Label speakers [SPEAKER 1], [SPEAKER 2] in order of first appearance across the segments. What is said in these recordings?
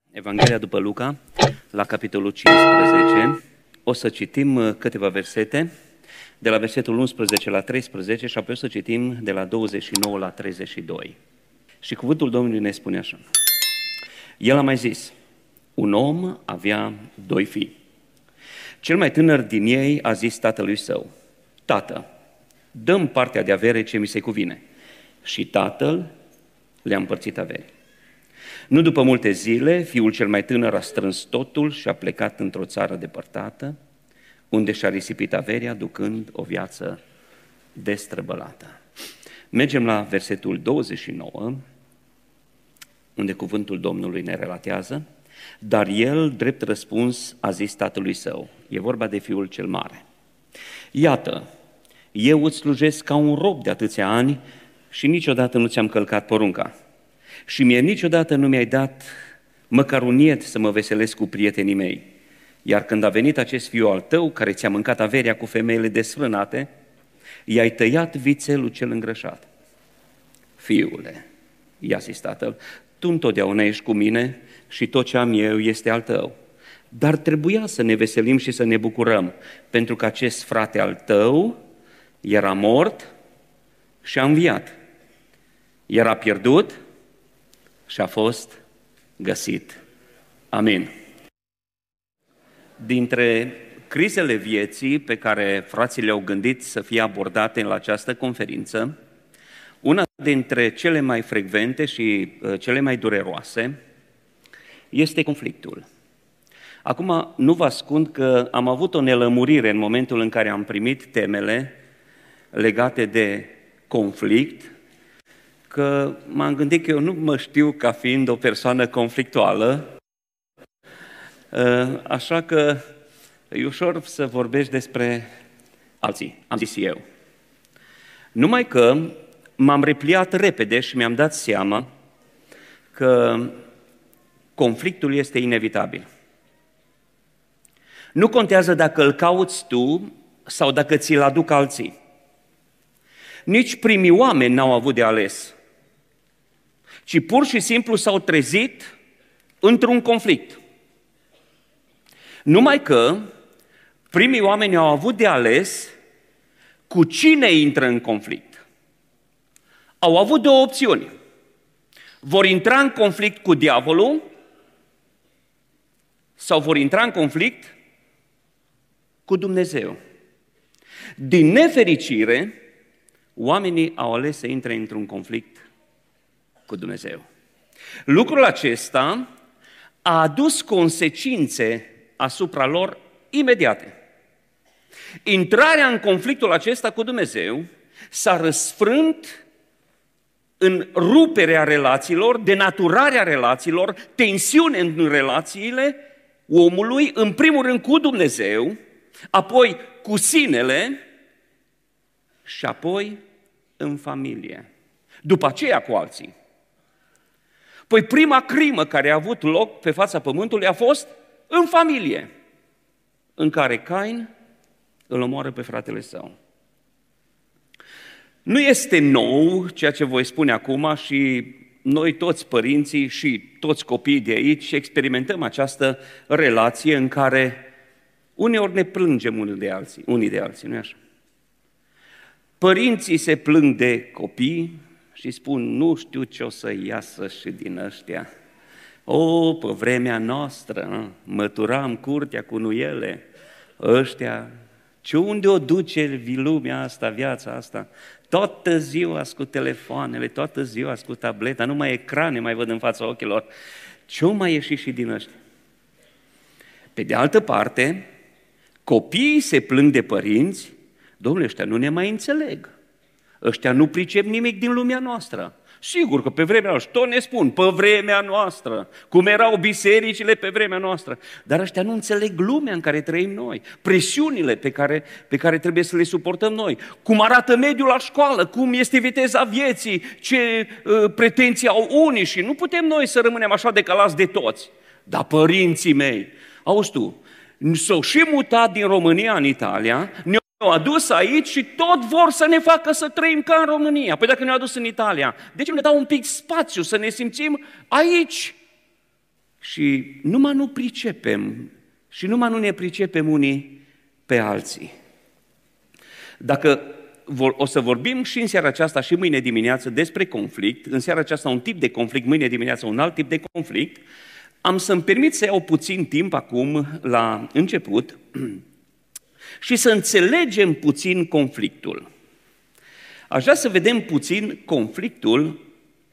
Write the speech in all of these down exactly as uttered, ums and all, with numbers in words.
[SPEAKER 1] Evanghelia după Luca, la capitolul cincisprezece, o să citim câteva versete, de la versetul unsprezece la treisprezece și apoi o să citim de la douăzeci și nouă la treizeci și doi. Și cuvântul Domnului ne spune așa. El a mai zis, un om avea doi fii. Cel mai tânăr din ei a zis tatălui său, Tată, dă-mi partea de avere ce mi se cuvine. Și tatăl le-a împărțit avere. Nu după multe zile, fiul cel mai tânăr a strâns totul și a plecat într-o țară depărtată, unde și-a risipit averea, ducând o viață destrăbălată. Mergem la versetul douăzeci și nouă, unde cuvântul Domnului ne relatează, dar el, drept răspuns, a zis tatălui său, e vorba de fiul cel mare, iată, eu îți slujesc ca un rob de atâția ani și niciodată nu ți-am călcat porunca. Și mie niciodată nu mi-ai dat măcar un niet să mă veselesc cu prietenii mei. Iar când a venit acest fiu al tău, care ți-a mâncat averea cu femeile desfrânate, i-ai tăiat vițelul cel îngrășat. Fiule, i-a zis tatăl, tu întotdeauna ești cu mine și tot ce am eu este al tău. Dar trebuia să ne veselim și să ne bucurăm, pentru că acest frate al tău era mort și a înviat. Era pierdut și a fost găsit. Amin. Dintre crizele vieții pe care frații le-au gândit să fie abordate la această conferință, una dintre cele mai frecvente și cele mai dureroase este conflictul. Acum, nu vă ascund că am avut o nelămurire în momentul în care am primit temele legate de conflict, că m-am gândit că eu nu mă știu ca fiind o persoană conflictuală, așa că e ușor să vorbești despre alții, am zis eu. Numai că m-am repliat repede și mi-am dat seama că conflictul este inevitabil. Nu contează dacă îl cauți tu sau dacă ți-l aduc alții. Nici primii oameni n-au avut de ales, ci pur și simplu s-au trezit într-un conflict. Numai că primii oameni au avut de ales cu cine intră în conflict. Au avut două opțiuni. Vor intra în conflict cu diavolul sau vor intra în conflict cu Dumnezeu. Din nefericire, oamenii au ales să intre într-un conflict cu Dumnezeu. Lucrul acesta a adus consecințe asupra lor imediate. Intrarea în conflictul acesta cu Dumnezeu s-a răsfrânt în ruperea relațiilor, denaturarea relațiilor, tensiune în relațiile omului, în primul rând cu Dumnezeu, apoi cu sinele și apoi în familie. După aceea cu alții. Păi prima crimă care a avut loc pe fața pământului a fost în familie, în care Cain îl omoară pe fratele său. Nu este nou ceea ce voi spune acum și noi toți părinții și toți copiii de aici experimentăm această relație în care uneori ne plângem unii de alții, unii de alții, nu-i așa? Părinții se plâng de copii și spun, nu știu ce o să iasă și din ăștia. O, pe vremea noastră, măturam curtea cu nuiele, ăștia, ce unde o duce lumea asta, viața asta? Toată ziua cu telefoanele, toată ziua cu tableta, numai ecrane mai văd în fața ochilor. Ce-o mai ieși și din ăștia? Pe de altă parte, copiii se plâng de părinți, domnule, ăștia nu ne mai înțeleg, ăștia nu pricep nimic din lumea noastră. Sigur că pe vremea noastră, tot ne spun, pe vremea noastră, cum erau bisericile pe vremea noastră, dar ăștia nu înțeleg lumea în care trăim noi, presiunile pe care, pe care trebuie să le suportăm noi, cum arată mediul la școală, cum este viteza vieții, ce uh, pretenții au unii și nu putem noi să rămânem așa decalați de toți. Dar părinții mei, auzi tu, s-au și mutat din România în Italia, ne-au adus aici și tot vor să ne facă să trăim ca în România. Păi dacă ne-au adus în Italia, de ce nu ne dau un pic spațiu să ne simțim aici? Și numai nu pricepem și numai nu ne pricepem unii pe alții. Dacă o să vorbim și în seara aceasta și mâine dimineață despre conflict, în seara aceasta un tip de conflict, mâine dimineață un alt tip de conflict, am să-mi permit să iau puțin timp acum la început și să înțelegem puțin conflictul. Aș vrea să vedem puțin conflictul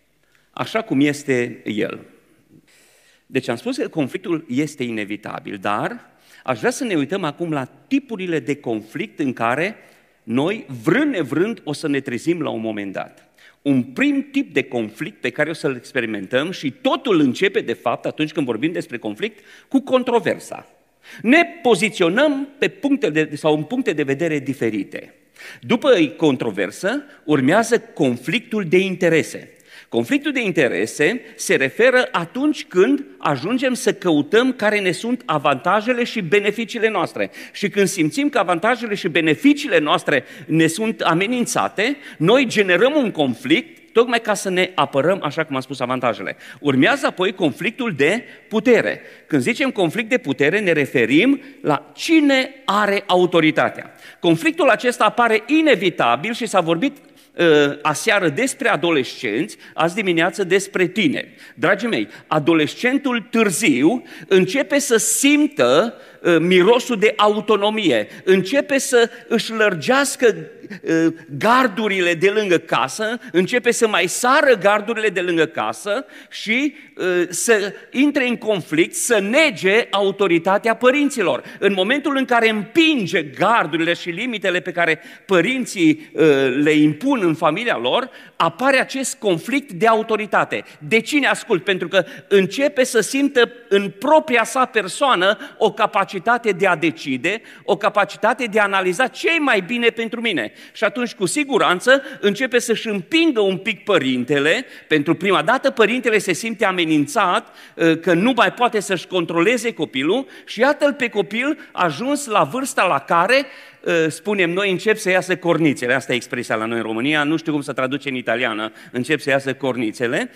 [SPEAKER 1] așa cum este el. Deci am spus că conflictul este inevitabil, dar aș vrea să ne uităm acum la tipurile de conflict în care noi, vrând nevrând, o să ne trezim la un moment dat. Un prim tip de conflict pe care o să-l experimentăm și totul începe, de fapt, atunci când vorbim despre conflict, cu controversa. Ne poziționăm pe puncte de, sau în puncte de vedere diferite. După controversă, urmează conflictul de interese. Conflictul de interese se referă atunci când ajungem să căutăm care ne sunt avantajele și beneficiile noastre. Și când simțim că avantajele și beneficiile noastre ne sunt amenințate, noi generăm un conflict tocmai ca să ne apărăm, așa cum am spus, avantajele. Urmează apoi conflictul de putere. Când zicem conflict de putere, ne referim la cine are autoritatea. Conflictul acesta apare inevitabil și s-a vorbit aseară despre adolescenți, azi dimineață despre tineri. Dragii mei, adolescentul târziu începe să simtă mirosul de autonomie, începe să își lărgească gardurile de lângă casă, începe să mai sară gardurile de lângă casă și să intre în conflict, să nege autoritatea părinților. În momentul în care împinge gardurile și limitele pe care părinții le impun în familia lor, apare acest conflict de autoritate. De cine ascult? Pentru că începe să simtă în propria sa persoană o capacitate de a decide, o capacitate de a analiza ce e mai bine pentru mine. Și atunci, cu siguranță, începe să-și împingă un pic părintele. Pentru prima dată, părintele se simte amenințat că nu mai poate să-și controleze copilul și iată-l pe copil ajuns la vârsta la care, spunem noi, încep să iasă cornițele. Asta e expresia la noi în România, nu știu cum să traduce în italiană, încep să iasă cornițele,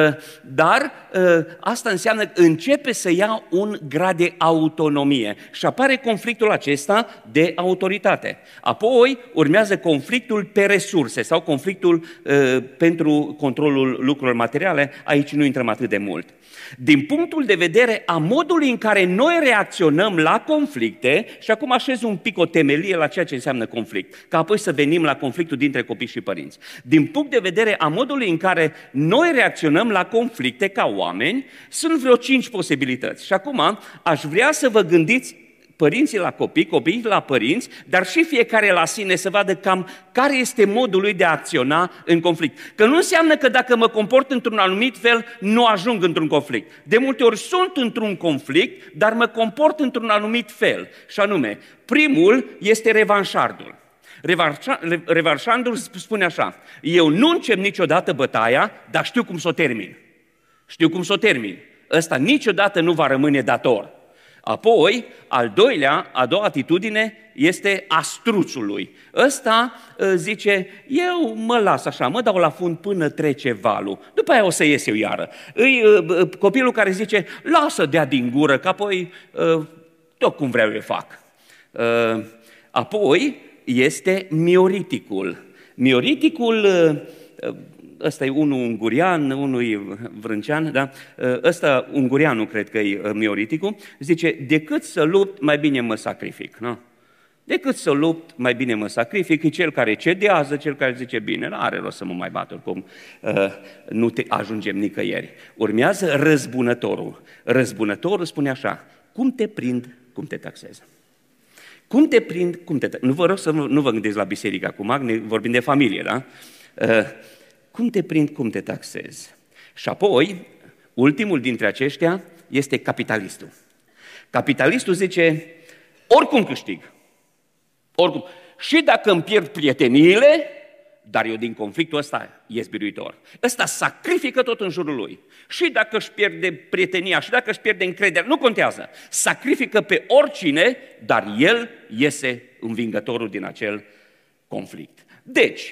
[SPEAKER 1] dar asta înseamnă că începe să ia un grad de autonomie și apare conflictul acesta de autoritate. Apoi urmează conflictul pe resurse sau conflictul pentru controlul lucrurilor materiale, aici nu intrăm atât de mult. Din punctul de vedere a modului în care noi reacționăm la conflicte, și acum așez un pic o temelie la ceea ce înseamnă conflict, ca apoi să venim la conflictul dintre copii și părinți. Din punct de vedere a modului în care noi reacționăm la conflicte ca oameni, sunt vreo cinci posibilități. Și acum aș vrea să vă gândiți părinții la copii, copiii la părinți, dar și fiecare la sine să vadă cam care este modul lui de a acționa în conflict. Că nu înseamnă că dacă mă comport într-un anumit fel, nu ajung într-un conflict. De multe ori sunt într-un conflict, dar mă comport într-un anumit fel. Și anume, primul este revanșardul. Revanșardul spune așa: eu nu încep niciodată bătaia, dar știu cum să o termin. Știu cum să o termin. Ăsta niciodată nu va rămâne dator. Apoi, al doilea, a doua atitudine este astruțului. Ăsta zice, eu mă las așa, mă dau la fund până trece valul, după aia o să ies eu iară. Îi, copilul care zice, lasă dea din gură, că apoi tot cum vreau eu fac. Apoi este mioriticul. Mioriticul, ăsta e unul ungurian, unul vrâncean, da? Ăsta ungurianul cred că e mioriticul, zice, decât să lupt, mai bine mă sacrific. Nu? Decât să lupt, mai bine mă sacrific, e cel care cedează, cel care zice, bine, nu are rost să mă mai bat, oricum nu te ajungem nicăieri. Urmează răzbunătorul. Răzbunătorul spune așa, cum te prind, cum te taxez. Cum te prind, cum te taxez. Nu vă rog să nu, nu vă gândiți la biserică acum, ne vorbim de familie, da? Cum te prind, cum te taxez. Și apoi, ultimul dintre aceștia este capitalistul. Capitalistul zice, oricum câștig. Oricum. Și dacă îmi pierd prieteniile, dar eu din conflictul ăsta ies biruitor. Ăsta sacrifică tot în jurul lui. Și dacă își pierde prietenia, și dacă își pierde încrederea, nu contează. Sacrifică pe oricine, dar el iese învingătorul din acel conflict. Deci,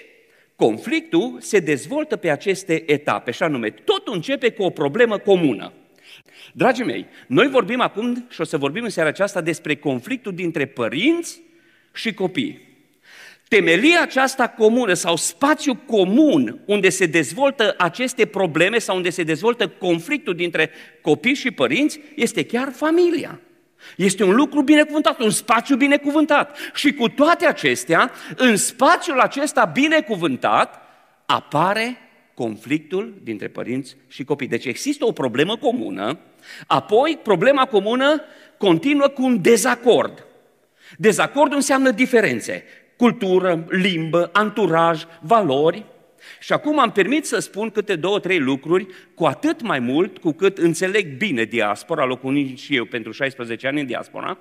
[SPEAKER 1] conflictul se dezvoltă pe aceste etape, și anume, totul începe cu o problemă comună. Dragii mei, noi vorbim acum și o să vorbim în seara aceasta despre conflictul dintre părinți și copii. Temelia aceasta comună sau spațiu comun unde se dezvoltă aceste probleme sau unde se dezvoltă conflictul dintre copii și părinți este chiar familia. Este un lucru binecuvântat, un spațiu binecuvântat. Și cu toate acestea, în spațiul acesta binecuvântat apare conflictul dintre părinți și copii. Deci există o problemă comună, apoi problema comună continuă cu un dezacord. Dezacordul înseamnă diferențe. Cultură, limbă, anturaj, valori. Și acum am permit să spun câte două, trei lucruri, cu atât mai mult cu cât înțeleg bine diaspora, locuind și eu pentru șaisprezece ani în diaspora,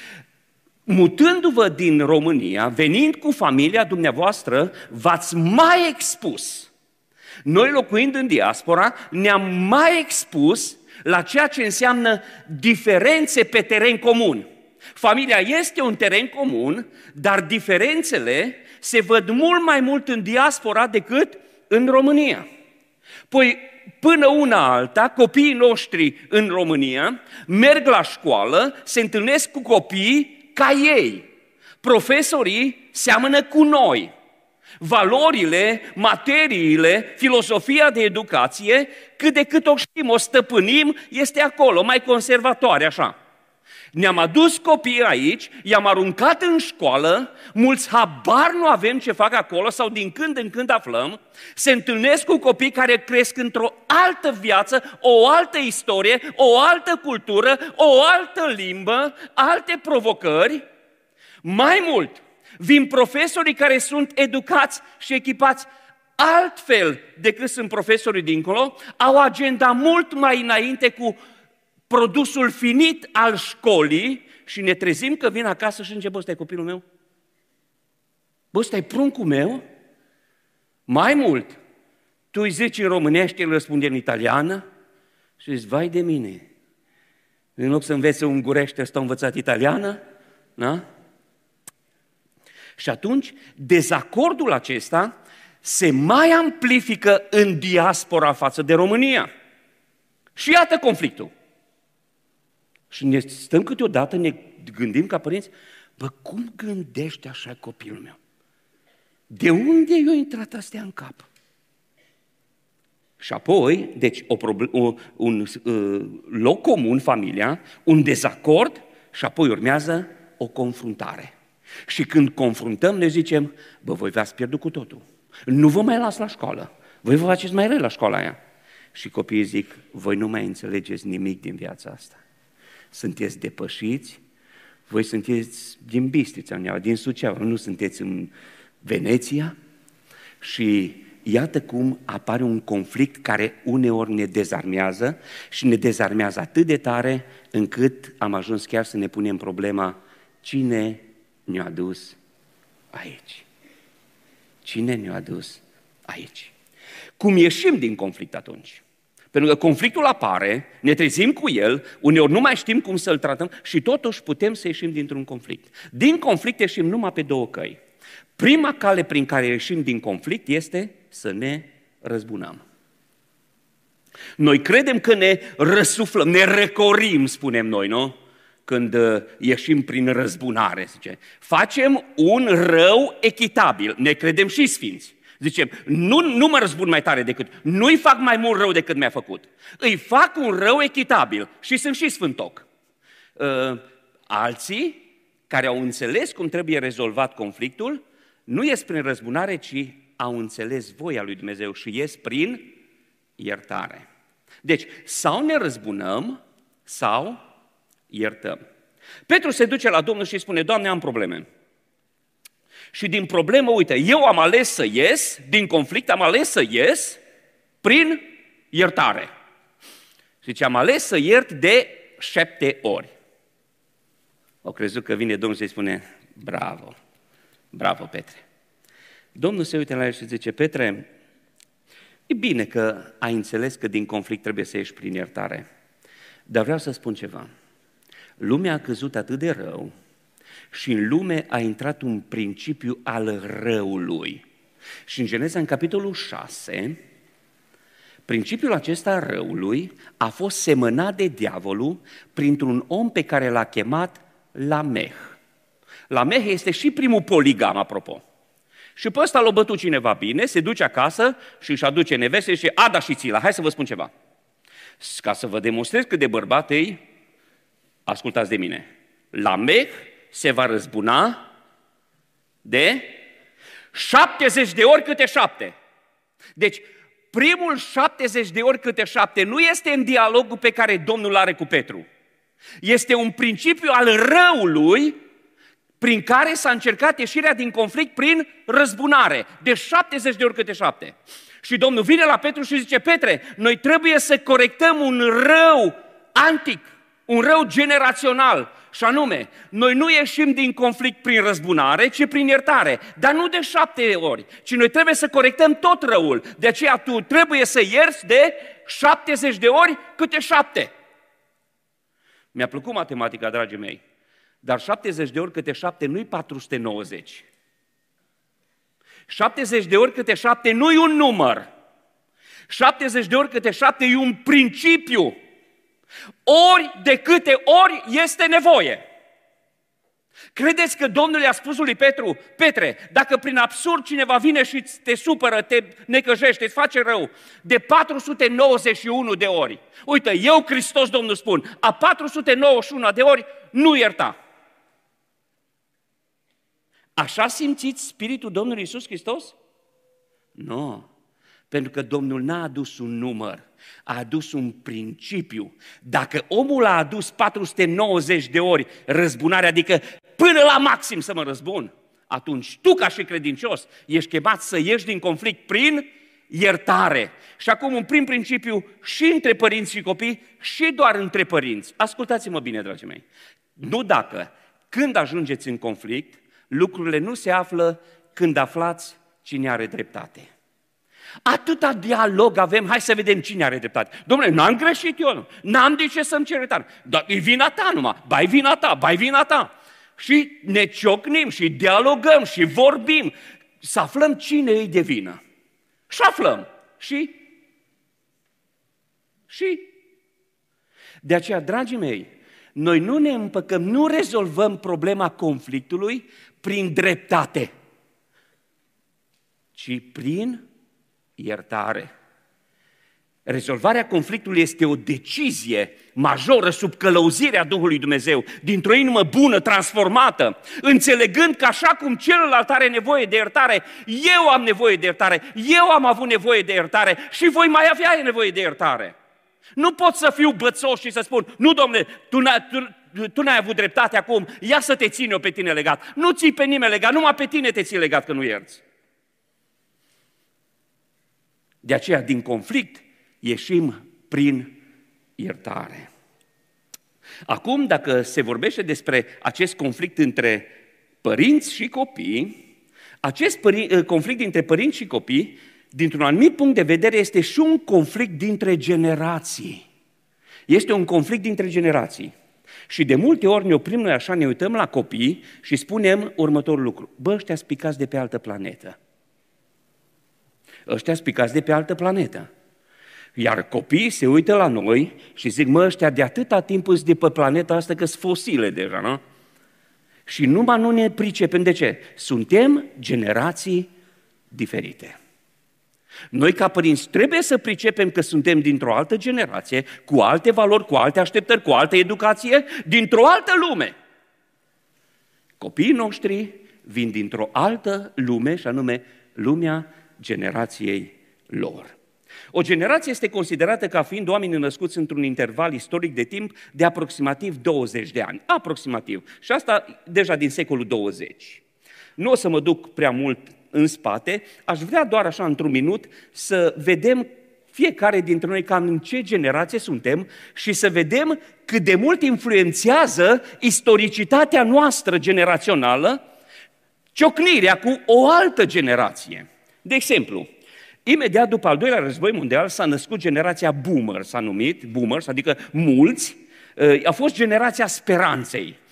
[SPEAKER 1] mutându-vă din România, venind cu familia dumneavoastră, v-ați mai expus. Noi locuind în diaspora, ne-am mai expus la ceea ce înseamnă diferențe pe teren comun. Familia este un teren comun, dar diferențele se văd mult mai mult în diaspora decât în România. Păi, până una alta, copiii noștri în România merg la școală, se întâlnesc cu copii ca ei. Profesorii seamănă cu noi. Valorile, materiile, filosofia de educație, cât de cât o știm, o stăpânim, este acolo, mai conservatoare, așa. Ne-am adus copiii aici, i-am aruncat în școală, mulți habar nu avem ce fac acolo sau din când în când aflăm, se întâlnesc cu copii care cresc într-o altă viață, o altă istorie, o altă cultură, o altă limbă, alte provocări. Mai mult, vin profesorii care sunt educați și echipați altfel decât sunt profesorii dincolo, au agenda mult mai înainte cu produsul finit al școlii și ne trezim că vin acasă și încep, ăsta e copilul meu? Bă, ăsta e pruncul meu? Mai mult, tu îi zici în românește, el răspunde în italiană și zici, vai de mine, în loc să învețe ungurește, ăsta a învățat italiană, da? Și atunci, dezacordul acesta se mai amplifică în diaspora față de România. Și iată conflictul. Și ne stăm câteodată, ne gândim ca părinți, bă, cum gândește așa copilul meu? De unde i-a intrat astea în cap? Și apoi, deci, o problem, o, un uh, loc comun, familia, un dezacord și apoi urmează o confruntare. Și când confruntăm, ne zicem, bă, voi v-ați pierdut cu totul. Nu vă mai las la școală. Voi vă faceți mai rău la școala aia. Și copiii zic, voi nu mai înțelegeți nimic din viața asta. Sunteți depășiți, voi sunteți din Bistrița, din Suceava, nu sunteți în Veneția. Și iată cum apare un conflict care uneori ne dezarmează și ne dezarmează atât de tare încât am ajuns chiar să ne punem problema cine ne-a adus aici? Cine ne-a adus aici? Cum ieșim din conflict atunci? Pentru că conflictul apare, ne trezim cu el, uneori nu mai știm cum să-l tratăm și totuși putem să ieșim dintr-un conflict. Din conflict ieșim numai pe două căi. Prima cale prin care ieșim din conflict este să ne răzbunăm. Noi credem că ne răsuflăm, ne recorim, spunem noi, nu? Când ieșim prin răzbunare, zice. Facem un rău echitabil, ne credem și sfinți. Zicem, nu, nu mă răzbun mai tare decât, nu-i fac mai mult rău decât mi-a făcut. Îi fac un rău echitabil și sunt și sfântoc. Uh, alții, care au înțeles cum trebuie rezolvat conflictul, nu ies prin răzbunare, ci au înțeles voia lui Dumnezeu și ies prin iertare. Deci, sau ne răzbunăm, sau iertăm. Petru se duce la Domnul și îi spune, Doamne, am probleme. Și din problemă, uite, eu am ales să ies, din conflict am ales să ies prin iertare. Zice, am ales să iert de șapte ori. Au crezut că vine Domnul și îi spune, bravo, bravo, Petre. Domnul se uită la el și zice, Petre, e bine că ai înțeles că din conflict trebuie să ieși prin iertare, dar vreau să spun ceva. Lumea a căzut atât de rău și în lume a intrat un principiu al răului. Și în Geneza, în capitolul șase, Principiul acesta răului a fost semănat de diavolul printr-un om pe care l-a chemat Lameh. Lameh este și primul poligam, apropo. Și pe ăsta l-a bătut cineva bine, se duce acasă și își aduce neveste și Ada și Țila, hai să vă spun ceva. Ca să vă demonstrez cât de bărbat e, ascultați de mine. Lameh se va răzbuna de șaptezeci de ori câte șapte. Deci, primul șaptezeci de ori câte șapte nu este în dialogul pe care Domnul are cu Petru. Este un principiu al răului prin care s-a încercat ieșirea din conflict prin răzbunare. De șaptezeci de ori câte șapte. Și Domnul vine la Petru și zice, Petre, noi trebuie să corectăm un rău antic, un rău generațional. Și anume, noi nu ieșim din conflict prin răzbunare, ci prin iertare. Dar nu de șapte ori, ci noi trebuie să corectăm tot răul. De aceea tu trebuie să ierți de șaptezeci de ori câte șapte. Mi-a plăcut matematica, dragii mei, dar șaptezeci de ori câte șapte nu-i patru sute nouăzeci. șaptezeci de ori câte șapte nu-i un număr. șaptezeci de ori câte șapte e un principiu. Ori de câte ori este nevoie. Credeți că Domnul i-a spus lui Petru, Petre, dacă prin absurd cineva vine și te supără, te necăjește, îți face rău, de patru sute nouăzeci și unu de ori, uite, eu, Hristos, Domnul, spun, a patru sute nouăzeci și unu de ori nu ierta. Așa simțiți Spiritul Domnului Iisus Hristos? Nu, pentru că Domnul n-a adus un număr, a adus un principiu. Dacă omul a adus patru sute nouăzeci de ori răzbunare, adică până la maxim să mă răzbun, atunci tu ca și credincios ești chemat să ieși din conflict prin iertare. Și acum un prim principiu și între părinți și copii și doar între părinți. Ascultați-mă bine, dragii mei. Nu dacă, când ajungeți în conflict, lucrurile nu se află când aflați cine are dreptate. Atâta dialog avem, hai să vedem cine are dreptate. Dom'le, n-am greșit eu, n-am de ce să-mi cer iertare. Dar e vina ta numai, bai vina ta, bai vina ta. Și ne ciocnim și dialogăm și vorbim, să aflăm cine e de vină. Și aflăm. Și? Și? De aceea, dragii mei, noi nu ne împăcăm, nu rezolvăm problema conflictului prin dreptate, ci prin iertare. Rezolvarea conflictului este o decizie majoră sub călăuzirea Duhului Dumnezeu, dintr-o inimă bună, transformată, înțelegând că așa cum celălalt are nevoie de iertare, eu am nevoie de iertare, eu am avut nevoie de iertare și voi mai avea nevoie de iertare. Nu pot să fiu bățos și să spun, nu, domnule, tu n-ai, tu, tu n-ai avut dreptate acum, ia să te țin eu pe tine legat. Nu ții pe nimeni legat, numai pe tine te ții legat că nu ierți. De aceea, din conflict, ieșim prin iertare. Acum, dacă se vorbește despre acest conflict între părinți și copii, acest părin- conflict dintre părinți și copii, dintr-un anumit punct de vedere, este și un conflict dintre generații. Este un conflict dintre generații. Și de multe ori ne oprim noi așa, ne uităm la copii și spunem următorul lucru. Bă, ăștia spicați de pe altă planetă. Ăștia spicați de pe altă planetă. Iar copiii se uită la noi și zic, mă, ăștia de atâta timp îs de pe planeta asta că sunt fosile deja, nu? Și numai nu ne pricepem. De ce? Suntem generații diferite. Noi ca părinți trebuie să pricepem că suntem dintr-o altă generație, cu alte valori, cu alte așteptări, cu altă educație, dintr-o altă lume. Copiii noștri vin dintr-o altă lume, și anume lumea generației lor. O generație este considerată ca fiind oameni născuți într-un interval istoric de timp de aproximativ douăzeci de ani. Aproximativ. Și asta deja din secolul douăzeci. Nu o să mă duc prea mult în spate, aș vrea doar așa într-un minut să vedem fiecare dintre noi cam în ce generație suntem și să vedem cât de mult influențează istoricitatea noastră generațională ciocnirea cu o altă generație. De exemplu, imediat după al doilea război mondial s-a născut generația boomer, s-a numit, boomers, adică mulți, a fost generația speranței.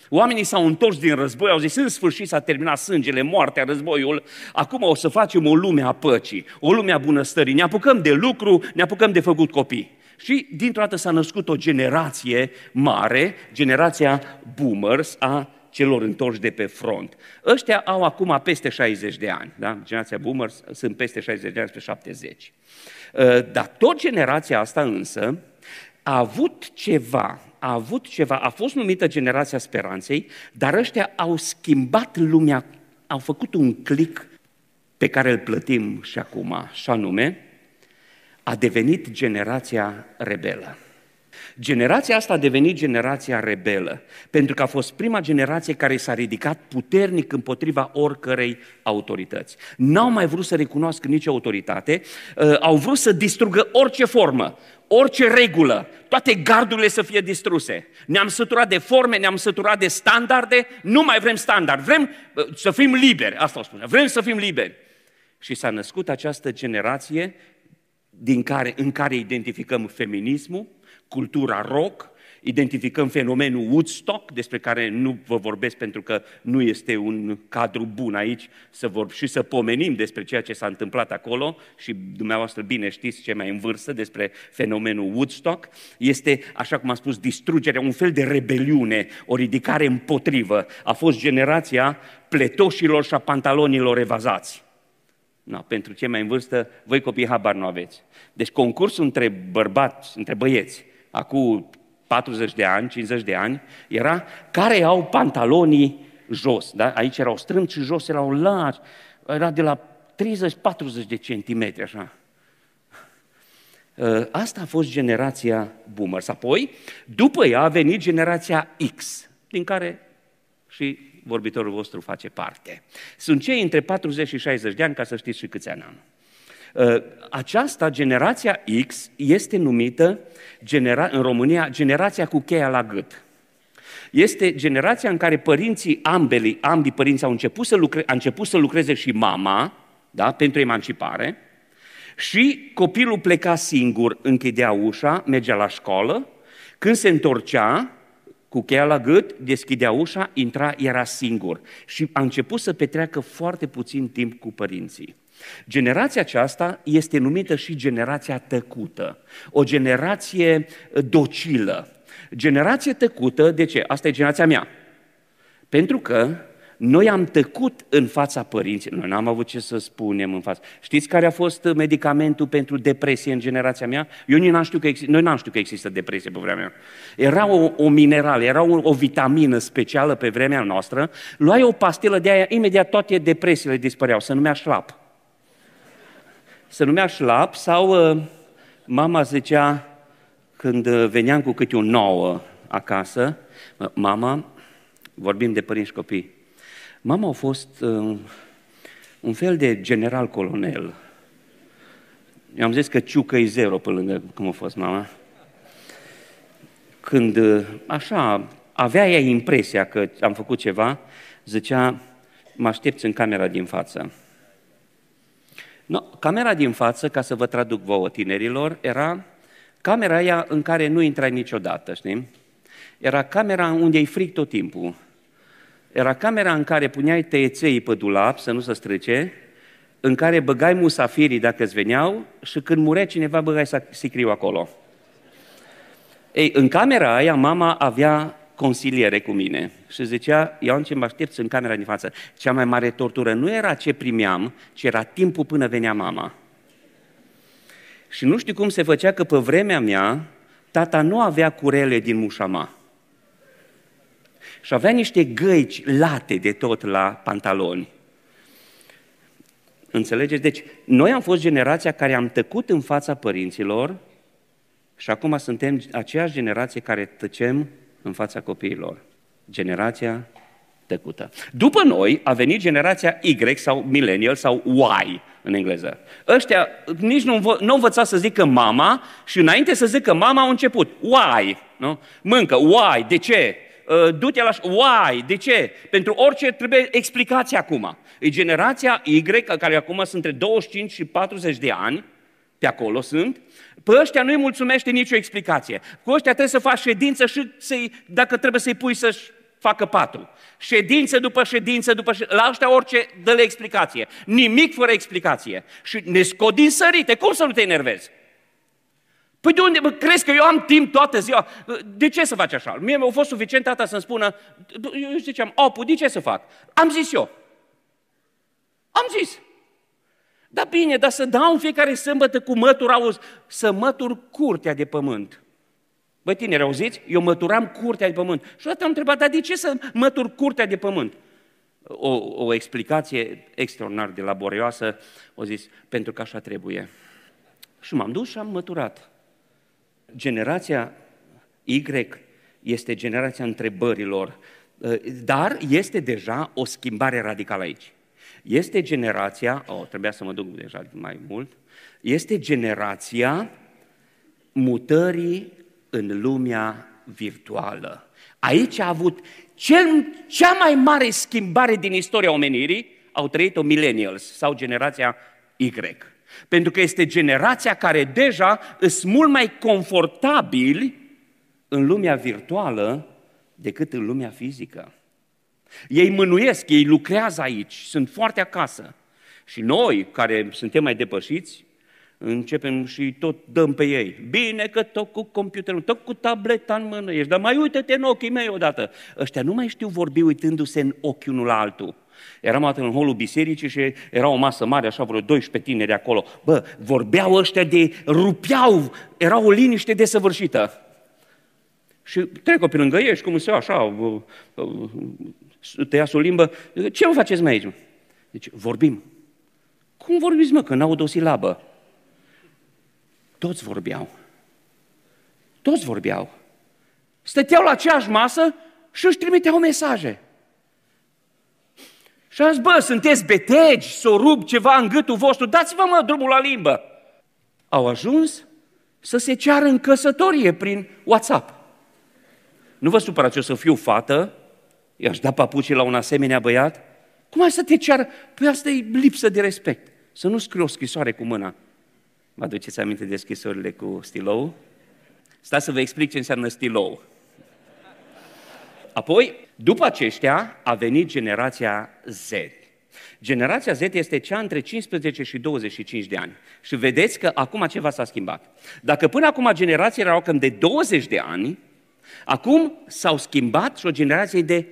[SPEAKER 1] Oamenii s-au întors din război, au zis, în sfârșit s-a terminat sângele, moartea, războiul, acum o să facem o lume a păcii, o lume a bunăstării, ne apucăm de lucru, ne apucăm de făcut copii. Și dintr-o dată s-a născut o generație mare, generația boomers a celor întorși de pe front. Ăștia au acum peste șaizeci de ani, da? Generația boomers sunt peste șaizeci de ani, spre șaptezeci. Dar tot generația asta însă a avut ceva, a avut ceva, a fost numită generația speranței, dar ăștia au schimbat lumea, au făcut un click pe care îl plătim și acum, și anume, a devenit generația rebelă. Generația asta a devenit generația rebelă, pentru că a fost prima generație care s-a ridicat puternic împotriva oricărei autorități. N-au mai vrut să recunoască nicio autoritate, au vrut să distrugă orice formă, orice regulă, toate gardurile să fie distruse. Ne-am săturat de forme, ne-am săturat de standarde, nu mai vrem standard, vrem să fim liberi, asta o spune, vrem să fim liberi. Și s-a născut această generație din care, în care identificăm feminismul, cultura rock, identificăm fenomenul Woodstock, despre care nu vă vorbesc pentru că nu este un cadru bun aici să vorb și să pomenim despre ceea ce s-a întâmplat acolo și dumneavoastră bine știți, cei mai în vârstă, despre fenomenul Woodstock. Este, așa cum am spus, distrugerea, un fel de rebeliune, o ridicare împotrivă. A fost generația pletoșilor și a pantalonilor evazați. No, pentru cei mai în vârstă, voi copii habar nu aveți. Deci concursul între bărbați, între băieți, acum patruzeci de ani, cincizeci de ani, era care au pantalonii jos. Da? Aici erau strâmți și jos erau largi, era de la treizeci patruzeci de centimetri, așa. Asta a fost generația boomers. Apoi, după ea a venit generația X, din care și vorbitorul vostru face parte. Sunt cei între patruzeci și șaizeci de ani, ca să știți și câți ani am. Aceasta, generația X, este numită genera- în România generația cu cheia la gât. Este generația în care părinții, ambele, ambii părinți au început să, lucre, a început să lucreze și mama, da, pentru emancipare, și copilul pleca singur, închidea ușa, mergea la școală, când se întorcea, cu cheia la gât, deschidea ușa, intra, era singur și a început să petreacă foarte puțin timp cu părinții. Generația aceasta este numită și generația tăcută, o generație docilă. Generație tăcută, de ce? Asta e generația mea. Pentru că noi am tăcut în fața părinților, noi n-am avut ce să spunem în față. Știți care a fost medicamentul pentru depresie în generația mea? Eu nici n-am știut că există, noi n-am știut că există depresie pe vremea mea. Era o, o minerală, era o, o vitamină specială pe vremea noastră, luai o pastilă de aia, imediat toate depresiile dispăreau, se numea șlap. Se numea șlap sau uh, mama zicea, când veneam cu câte un nouă acasă, mama, vorbim de părinți și copii, mama a fost uh, un fel de general colonel. Eu am zis că ciucă-i zero pe lângă cum a fost mama. Când uh, așa avea ea impresia că am făcut ceva, zicea, mă aștepți în camera din față. No, camera din față, ca să vă traduc vouă tinerilor, era camera aia în care nu intrai niciodată, știi? Era camera unde e fric tot timpul. Era camera în care puneai tăieței pe dulap să nu se strice, în care băgai musafirii dacă îți veneau și când murea cineva băgai sicriu acolo. Ei, în camera aia mama avea consiliere cu mine și zicea, Ioan, ce mă aștepți în camera din față? Cea mai mare tortură nu era ce primeam, ci era timpul până venea mama. Și nu știu cum se făcea că pe vremea mea, tata nu avea curele din mușama. Și avea niște găici late de tot la pantaloni. Înțelegeți? Deci, noi am fost generația care am tăcut în fața părinților și acum suntem aceeași generație care tăcem în fața copiilor. Generația tăcută. După noi a venit generația Y sau millennial sau Y în engleză. Ăștia nici nu, învă, nu învăța să zică mama și înainte să zică mama au început. Why? Nu? Mâncă. Why? De ce? Uh, du-te la... Why? De ce? Pentru orice trebuie explicație acum. E generația Y, care acum sunt între douăzeci și cinci și patruzeci de ani, pe acolo sunt, pe ăștia nu-i mulțumește nicio explicație. Cu ăștia trebuie să faci ședință și să-i, dacă trebuie să-i pui să-și facă patru. Ședință după ședință după ședință, la ăștia orice, dă-le explicație. Nimic fără explicație. Și ne scot din sărite, cum să nu te enervezi? Păi de unde, bă, crezi că eu am timp toată ziua? De ce să faci așa? Mie mi-a fost suficient tata să-mi spună, eu ziceam, Opu, de ce să fac? Am zis eu. Am zis. Da bine, dar să dau în fiecare sâmbătă cu mătur, auzi, să mătur curtea de pământ. Băi, tineri, auziți? Eu măturam curtea de pământ. Și odată am întrebat, dar de ce să mătur curtea de pământ? O, o explicație extraordinar de laborioasă, o zis, pentru că așa trebuie. Și m-am dus și am măturat. Generația Y este generația întrebărilor, dar este deja o schimbare radicală aici. Este generația, oh, trebuia să mă duc deja mai mult, este generația mutării în lumea virtuală. Aici a avut cel, cea mai mare schimbare din istoria omenirii, au trăit-o millennials sau generația Y. Pentru că este generația care deja sunt mult mai confortabili în lumea virtuală decât în lumea fizică. Ei mânuiesc, ei lucrează aici, sunt foarte acasă. Și noi, care suntem mai depășiți, începem și tot dăm pe ei. Bine că tot cu computerul, tot cu tableta în mână ești, dar mai uite-te în ochii mei odată. Ăștia nu mai știu vorbi uitându-se în ochi unul la altul. Eram atât în holul bisericii și era o masă mare, așa vreo doisprezece tineri acolo. Bă, vorbeau ăștia de, rupeau, era o liniște desăvârșită. Și trec pe lângă ei și cum se așa, tăiați o limbă, ce vă faceți mai aici? Deci, vorbim. Cum vorbiți, mă, că n-aud o silabă? Toți vorbeau. Toți vorbeau. Stăteau la aceeași masă și își trimiteau mesaje. Și am zis, bă, sunteți betegi, s-o rup ceva în gâtul vostru, dați-vă, mă, drumul la limbă. Au ajuns să se ceară în căsătorie prin WhatsApp. Nu vă supărați, eu să fiu fată, i-aș da papucii la un asemenea băiat? Cum ai să te ceară? Păi asta e lipsă de respect. Să nu scriu o scrisoare cu mâna. Mă aduceți aminte de scrisorile cu stilou? Stați să vă explic ce înseamnă stilou. Apoi, după aceștia, a venit generația Z. Generația Z este cea între cincisprezece și douăzeci și cinci de ani. Și vedeți că acum ceva s-a schimbat. Dacă până acum generația erau cam de douăzeci de ani, acum s-au schimbat și o generație de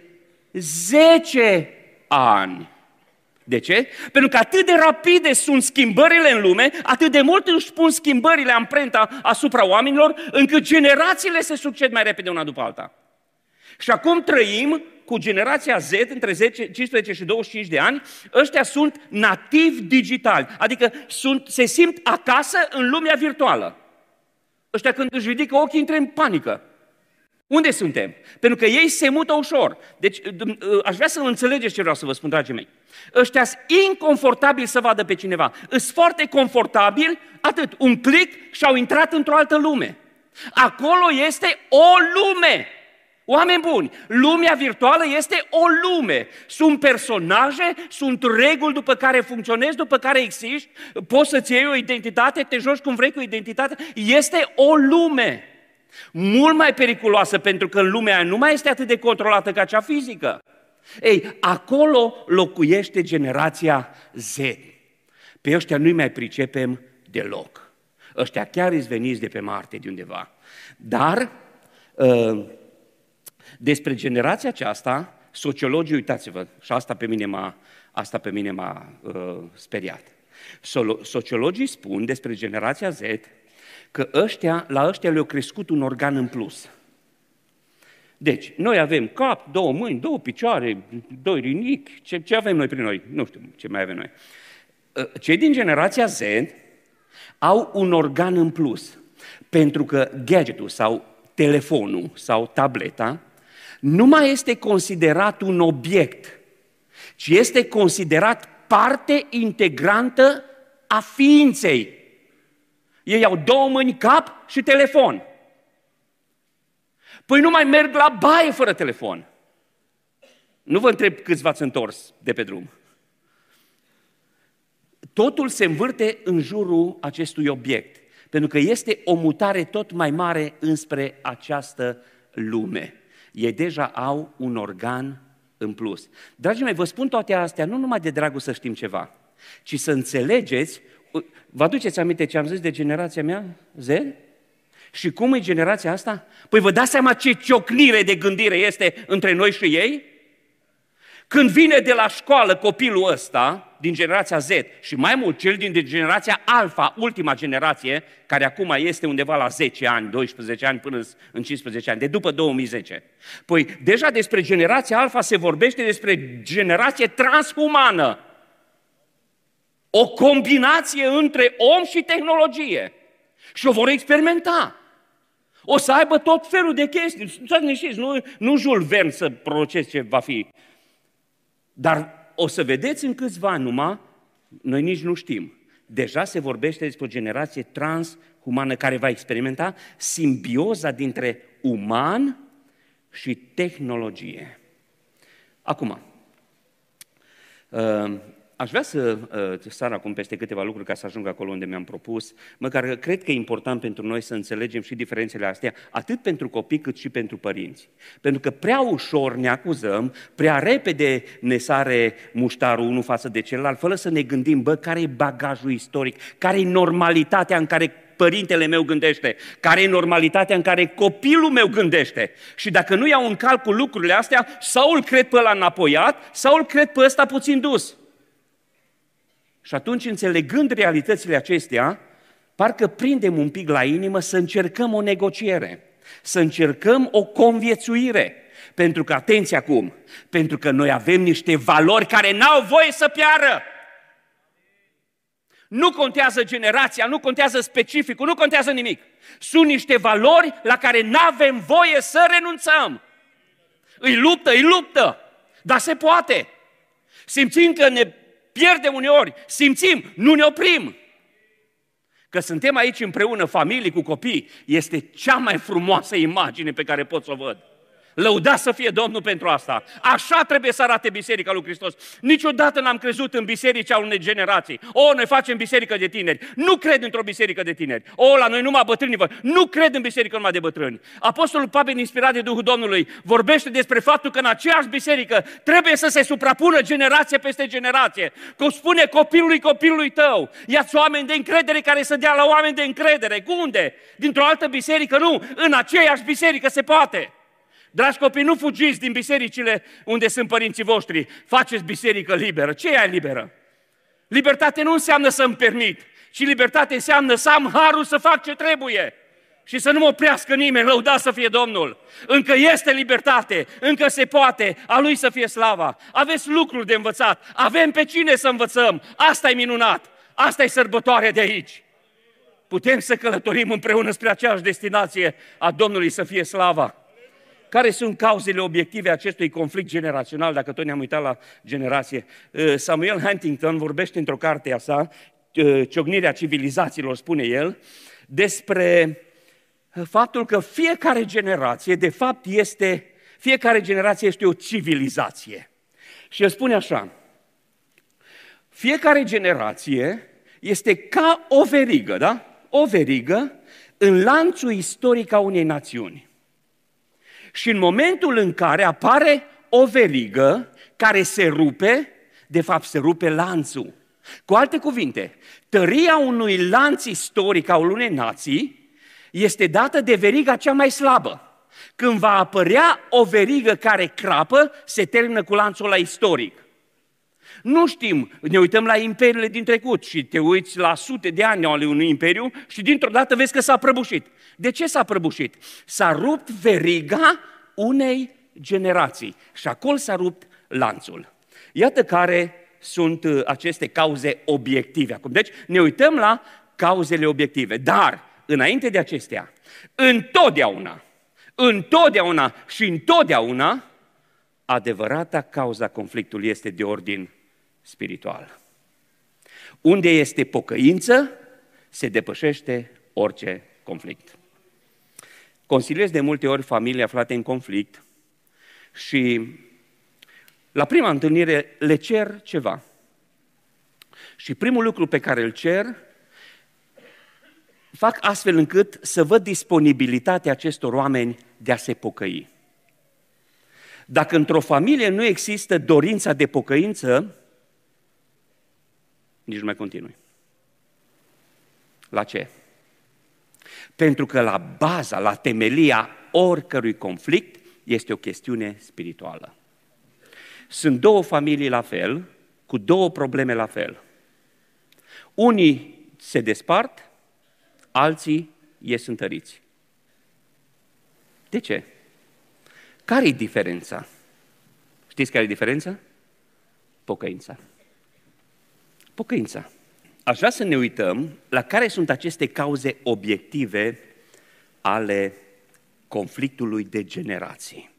[SPEAKER 1] zece ani. De ce? Pentru că atât de rapide sunt schimbările în lume, atât de mult își pun schimbările amprenta asupra oamenilor, încât generațiile se succed mai repede una după alta. Și acum trăim cu generația Z, între zece, cincisprezece și douăzeci și cinci de ani, ăștia sunt nativi digitali, adică sunt, se simt acasă în lumea virtuală. Ăștia când își ridică ochii, intră în panică. Unde suntem? Pentru că ei se mută ușor. Deci aș vrea să înțelegeți ce vreau să vă spun, dragii mei. Ăștia sunt inconfortabili să vadă pe cineva. Sunt foarte confortabili, atât, un click și au intrat într-o altă lume. Acolo este o lume. Oameni buni, lumea virtuală este o lume. Sunt personaje, sunt reguli după care funcționezi, după care existi, poți să-ți iei o identitate, te joci cum vrei cu identitatea. Este o lume. Mult mai periculoasă, pentru că lumea nu mai este atât de controlată ca cea fizică. Ei, acolo locuiește generația Z. Pe ăștia nu-i mai pricepem deloc. Ăștia chiar îți veniți de pe Marte, de undeva. Dar uh, despre generația aceasta, sociologii, uitați-vă, și asta pe mine m-a, asta pe mine m-a uh, speriat. So- sociologii spun despre generația Z că ăștia, la ăștia le-a crescut un organ în plus. Deci, noi avem cap, două mâini, două picioare, doi rinichi, ce, ce avem noi prin noi? Nu știu ce mai avem noi. Cei din generația Z au un organ în plus, pentru că gadgetul sau telefonul sau tableta nu mai este considerat un obiect, ci este considerat parte integrantă a ființei. Ei au două mâini, cap și telefon. Păi nu mai merg la baie fără telefon. Nu vă întreb câți v-ați întors de pe drum. Totul se învârte în jurul acestui obiect, pentru că este o mutare tot mai mare înspre această lume. Ei deja au un organ în plus. Dragii mei, vă spun toate astea nu numai de dragul să știm ceva, ci să înțelegeți. Vă aduceți aminte ce am zis de generația mea, Z? Și cum e generația asta? Păi vă dați seama ce ciocnire de gândire este între noi și ei? Când vine de la școală copilul ăsta, din generația Z, și mai mult cel din generația Alpha, ultima generație, care acum este undeva la zece ani, doisprezece ani până în cincisprezece ani, de după două mii zece. Păi deja despre generația Alpha se vorbește despre generație transumană. O combinație între om și tehnologie. Și o vor experimenta. O să aibă tot felul de chestii. Stați liniștiți, nu, nu Jules Verne să procesi ce va fi. Dar o să vedeți în câțiva ani numai, noi nici nu știm. Deja se vorbește despre o generație transhumană care va experimenta simbioza dintre uman și tehnologie. Acum, aș vrea să sar acum peste câteva lucruri ca să ajung acolo unde mi-am propus, măcar cred că e important pentru noi să înțelegem și diferențele astea, atât pentru copii cât și pentru părinți. Pentru că prea ușor ne acuzăm, prea repede ne sare muștarul unul față de celălalt, fără să ne gândim, bă, care e bagajul istoric, care e normalitatea în care părintele meu gândește, care e normalitatea în care copilul meu gândește. Și dacă nu iau în calcul lucrurile astea, sau îl cred pe ăla înapoiat, sau îl cred pe ăsta puțin dus. Și atunci, înțelegând realitățile acestea, parcă prindem un pic la inimă să încercăm o negociere, să încercăm o conviețuire. Pentru că, atenție acum, pentru că noi avem niște valori care n-au voie să piară. Nu contează generația, nu contează specificul, nu contează nimic. Sunt niște valori la care n-avem voie să renunțăm. Îi luptă, îi luptă, dar se poate. Simțim că ne pierdem uneori, simțim, nu ne oprim. Că suntem aici împreună, familii cu copii, este cea mai frumoasă imagine pe care pot să o văd. Lăudați să fie Domnul pentru asta. Așa trebuie să arate Biserica lui Hristos. Niciodată n-am crezut în biserica unei generații. O, noi facem biserică de tineri. Nu cred într-o biserică de tineri. O, la noi numai bătrâni vă. Nu cred în biserică numai de bătrâni. Apostolul Pavel, inspirat de Duhul Domnului, vorbește despre faptul că în aceeași biserică trebuie să se suprapună generație peste generație. Cum spune copilului copilului tău, ia-ți oameni de încredere care să dea la oameni de încredere. Unde? Dintr-o altă biserică? Nu. În aceeași biserică se poate. Dragi copii, nu fugiți din bisericile unde sunt părinții voștri. Faceți biserică liberă. Ce e liberă? Libertate nu înseamnă să-mi permit, ci libertate înseamnă să am harul să fac ce trebuie. Și să nu mă oprească nimeni, lăudați să fie Domnul. Încă este libertate, încă se poate, a Lui să fie slava. Aveți lucruri de învățat, avem pe cine să învățăm. Asta e minunat, asta e sărbătoarea de aici. Putem să călătorim împreună spre aceeași destinație a Domnului să fie slava. Care sunt cauzele obiective acestui conflict generațional, dacă tot ne-am uitat la generație? Samuel Huntington vorbește într-o carte a sa, Ciocnirea civilizațiilor, spune el, despre faptul că fiecare generație, de fapt, este, fiecare generație este o civilizație. Și el spune așa, fiecare generație este ca o verigă, da? O verigă în lanțul istoric a unei națiuni. Și în momentul în care apare o verigă care se rupe, de fapt se rupe lanțul. Cu alte cuvinte, tăria unui lanț istoric al unei nații este dată de veriga cea mai slabă. Când va apărea o verigă care crapă, se termină cu lanțul ăla istoric. Nu știm, ne uităm la imperiile din trecut și te uiți la sute de ani ale unui imperiu și dintr-o dată vezi că s-a prăbușit. De ce s-a prăbușit? S-a rupt veriga unei generații și acolo s-a rupt lanțul. Iată care sunt aceste cauze obiective acum. Deci ne uităm la cauzele obiective, dar înainte de acestea, întotdeauna, întotdeauna și întotdeauna, adevărata cauza conflictului este de ordin spiritual. Unde este pocăință, se depășește orice conflict. Consiliez de multe ori familii aflate în conflict și la prima întâlnire le cer ceva. Și primul lucru pe care îl cer, fac astfel încât să văd disponibilitatea acestor oameni de a se pocăi. Dacă într-o familie nu există dorința de pocăință, nici nu mai continui. La ce? Pentru că la baza, la temelia oricărui conflict este o chestiune spirituală. Sunt două familii la fel, cu două probleme la fel. Unii se despart, alții ies întăriți. De ce? Care e diferența? Știți care e diferența? Pocăința. Pocăința. Aș vrea să ne uităm la care sunt aceste cauze obiective ale conflictului de generații.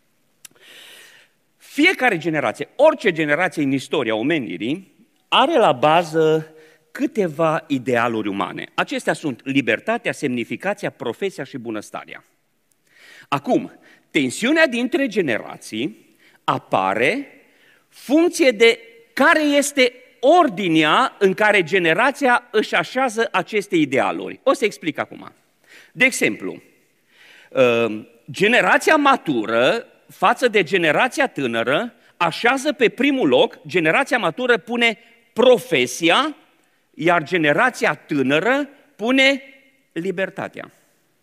[SPEAKER 1] Fiecare generație, orice generație în istoria omenirii, are la bază câteva idealuri umane. Acestea sunt libertatea, semnificația, profesia și bunăstarea. Acum, tensiunea dintre generații apare funcție de care este ordinea în care generația își așează aceste idealuri. O să explic acum. De exemplu, generația matură față de generația tânără așează pe primul loc, generația matură pune profesia, iar generația tânără pune libertatea.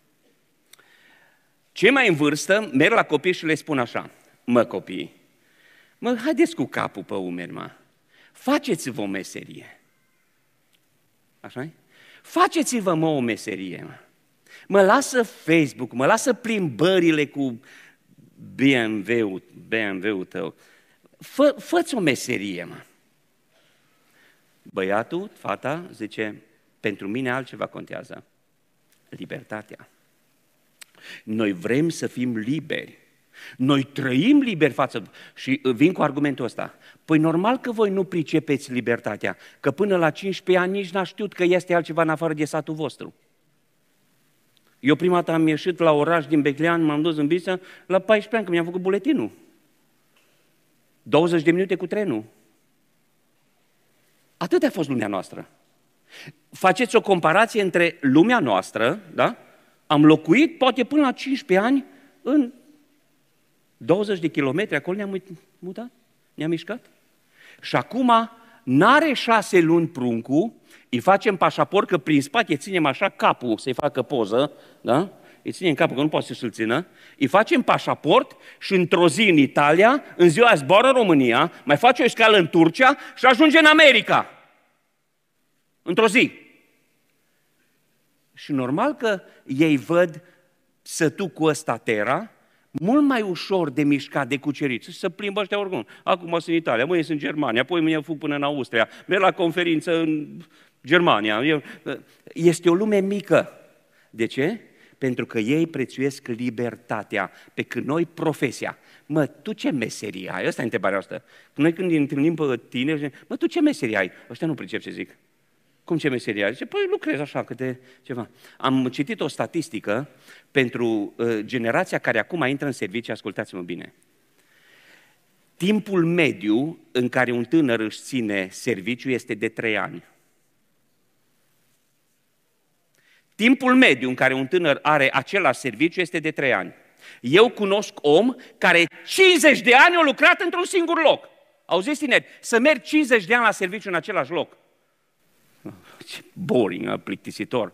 [SPEAKER 1] Cei mai în vârstă merg la copii și le spun așa: mă copii, mă, haideți cu capul pe umeri, mă, faceți-vă o meserie. Așa-i? Faceți-vă, mă, o meserie, mă. Mă lasă Facebook, mă lasă plimbările cu B M W-ul, B M W-ul tău. Fă, fă-ți o meserie, mă. Băiatul, fata, zice, pentru mine altceva contează. Libertatea. Noi vrem să fim liberi. Noi trăim liberi față... Și vin cu argumentul ăsta. Păi normal că voi nu pricepeți libertatea, că până la cincisprezece ani nici n-a știut că este altceva în afară de satul vostru. Eu prima dată am ieșit la oraș din Beclean, m-am dus în Bistrița, la paisprezece ani, că mi-am făcut buletinul. douăzeci de minute cu trenul. Atât a fost lumea noastră. Faceți o comparație între lumea noastră, da? Am locuit poate până la cincisprezece ani în douăzeci de kilometri, acolo ne-am mutat, ne-am mișcat. Și acum n-are șase luni pruncul, îi facem pașaport, că prin spate ținem așa capul să-i facă poză, da? Îi ținem capul, că nu poate să-l țină, îi facem pașaport și într-o zi în Italia, în ziua zboară în România, mai face o scală în Turcia și ajunge în America. Într-o zi. Și normal că ei văd sătul cu ăsta Terra, mult mai ușor de mișcat, de cucerit, și să plimbă ăștia oricum. Acum sunt în Italia, mâine sunt în Germania, apoi mâine fug până în Austria, merg la conferință în Germania. Este o lume mică. De ce? Pentru că ei prețuiesc libertatea, pe când noi profesia. Mă, tu ce meserie ai? Ăsta e întrebarea asta. Noi când îi întâlnim pe tineri, mă, tu ce meserie ai? Ăștia nu pricep ce zic. Cum ce meserie ai? Zice, păi lucrez așa, câte ceva. Am citit o statistică pentru uh, generația care acum intră în serviciu, ascultați-mă bine. Timpul mediu în care un tânăr își ține serviciu este de trei ani. Timpul mediu în care un tânăr are același serviciu este de trei ani. Eu cunosc om care cincizeci de ani a lucrat într-un singur loc. Auziți, tineri? Să mergi cincizeci de ani la serviciu în același loc. Ce boring, plictisitor.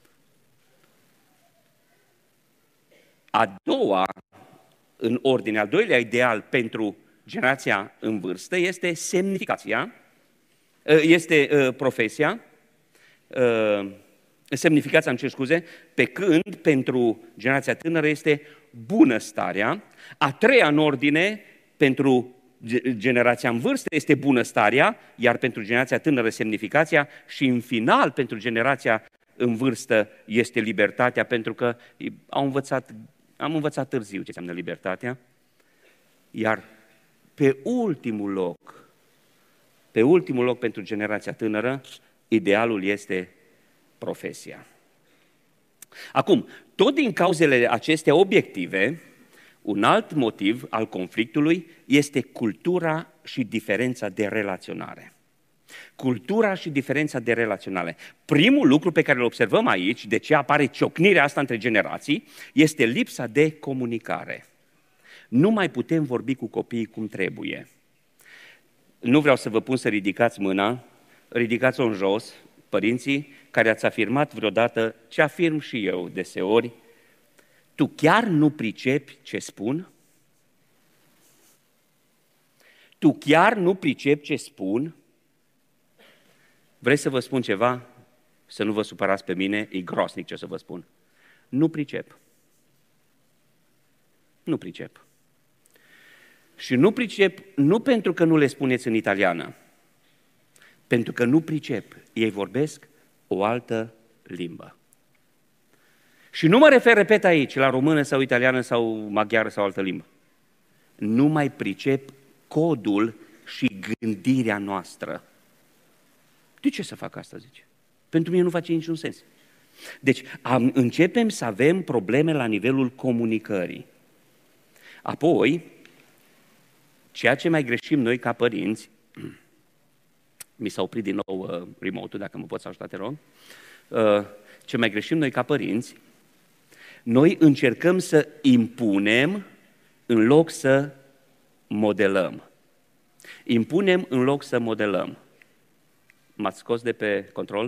[SPEAKER 1] A doua, în ordine, al doilea ideal pentru generația în vârstă este semnificația, este profesia, semnificația, îmi cer scuze, pe când pentru generația tânără este bunăstarea. A treia în ordine pentru generația în vârstă este bunăstarea, iar pentru generația tânără semnificația și în final pentru generația în vârstă este libertatea, pentru că au învățat, am învățat târziu ce înseamnă libertatea, iar pe ultimul loc, pe ultimul loc pentru generația tânără, idealul este profesia. Acum, tot din cauzele acestea obiective, un alt motiv al conflictului este cultura și diferența de relaționare. Cultura și diferența de relaționare. Primul lucru pe care îl observăm aici, de ce apare ciocnirea asta între generații, este lipsa de comunicare. nu mai putem vorbi cu copiii cum trebuie. Nu vreau să vă pun să ridicați mâna, ridicați-o în jos, părinții care ați afirmat vreodată ce afirm și eu deseori: tu chiar nu pricepi ce spun? Tu chiar nu pricepi ce spun? Vreți să vă spun ceva? Să nu vă supărați pe mine, e grosnic ce să vă spun. Nu pricep. Nu pricep. Și nu pricep nu pentru că nu le spuneți în italiană, pentru că nu pricep. Ei vorbesc o altă limbă. Și nu mă refer, repet aici, la română sau italiană sau maghiară sau altă limbă. Nu mai pricep codul și gândirea noastră. De ce să fac asta, zice? Pentru mine nu face niciun sens. Deci am, începem să avem probleme la nivelul comunicării. Apoi, ceea ce mai greșim noi ca părinți, mi s-a oprit din nou uh, remote-ul, dacă mă poți ajuta, te rog, uh, ce mai greșim noi ca părinți, noi încercăm să impunem în loc să modelăm. Impunem în loc să modelăm. M-ați scos de pe control?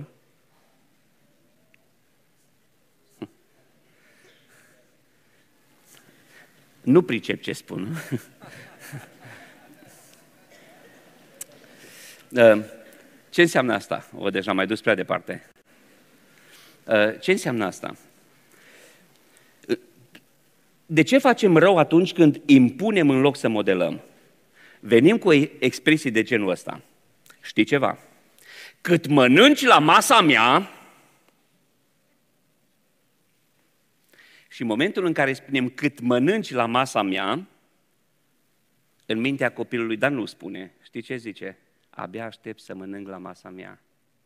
[SPEAKER 1] Nu pricep ce spun. Ce înseamnă asta? O, deja m-ai dus prea departe. Ce înseamnă asta? De ce facem rău atunci când impunem în loc să modelăm? Venim cu expresii de genul ăsta. Știi ceva? Cât mănânci la masa mea, și în momentul în care spunem cât mănânci la masa mea, în mintea copilului, dar nu spune. Știi ce zice? Abia aștept să mănânc la masa mea.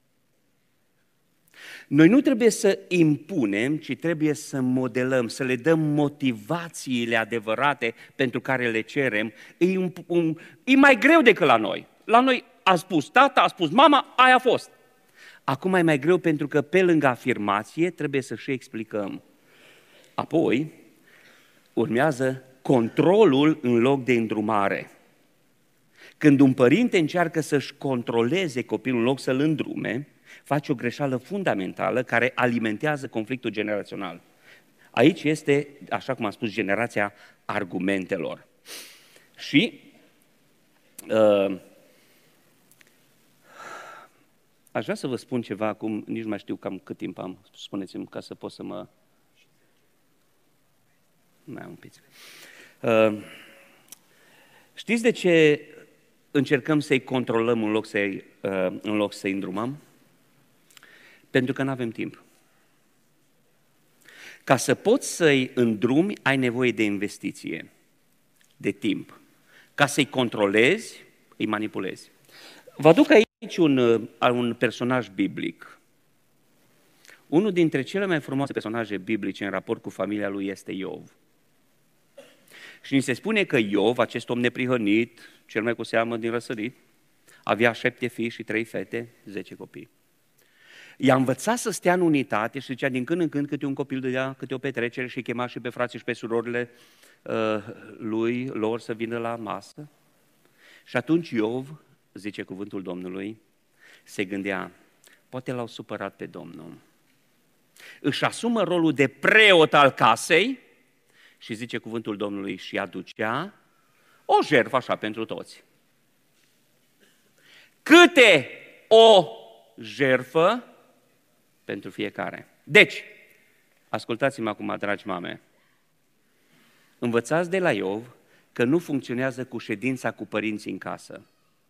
[SPEAKER 1] Noi nu trebuie să impunem, ci trebuie să modelăm, să le dăm motivațiile adevărate pentru care le cerem. E, un, un, e mai greu decât la noi. La noi a spus tata, a spus mama, aia a fost. Acum e mai greu pentru că pe lângă afirmație trebuie să și explicăm. Apoi urmează controlul în loc de îndrumare. Când un părinte încearcă să-și controleze copilul în loc să-l îndrume, face o greșeală fundamentală care alimentează conflictul generațional. Aici este, așa cum am spus, generația argumentelor. Și uh, aș vrea să vă spun ceva acum, nici nu mai știu cam cât timp am, spuneți-mi ca să pot să mă... Mai am un pic. Uh, știți de ce încercăm să-i controlăm în loc să-i, uh, în loc să-i îndrumăm? Pentru că nu avem timp. Ca să poți să-i îndrumi, ai nevoie de investiție, de timp. Ca să-i controlezi, îi manipulezi. Vă aduc aici un, un personaj biblic. Unul dintre cele mai frumoase personaje biblice în raport cu familia lui este Iov. Și ni se spune că Iov, acest om neprihănit, cel mai cu seamă din răsărit, avea șapte fii și trei fete, zece copii. I-a învățat să stea în unitate și zicea din când în când câte un copil dădea câte o petrecere și chema și pe frații și pe surorile uh, lui, lor să vină la masă. Și atunci Iov, zice cuvântul Domnului, se gândea, poate l-au supărat pe Domnul. Își asumă rolul de preot al casei și zice cuvântul Domnului și aducea o jertfă așa pentru toți. Câte o jertfă pentru fiecare. Deci, ascultați-mă acum, dragi mame, învățați de la Iov că nu funcționează cu ședința cu părinții în casă.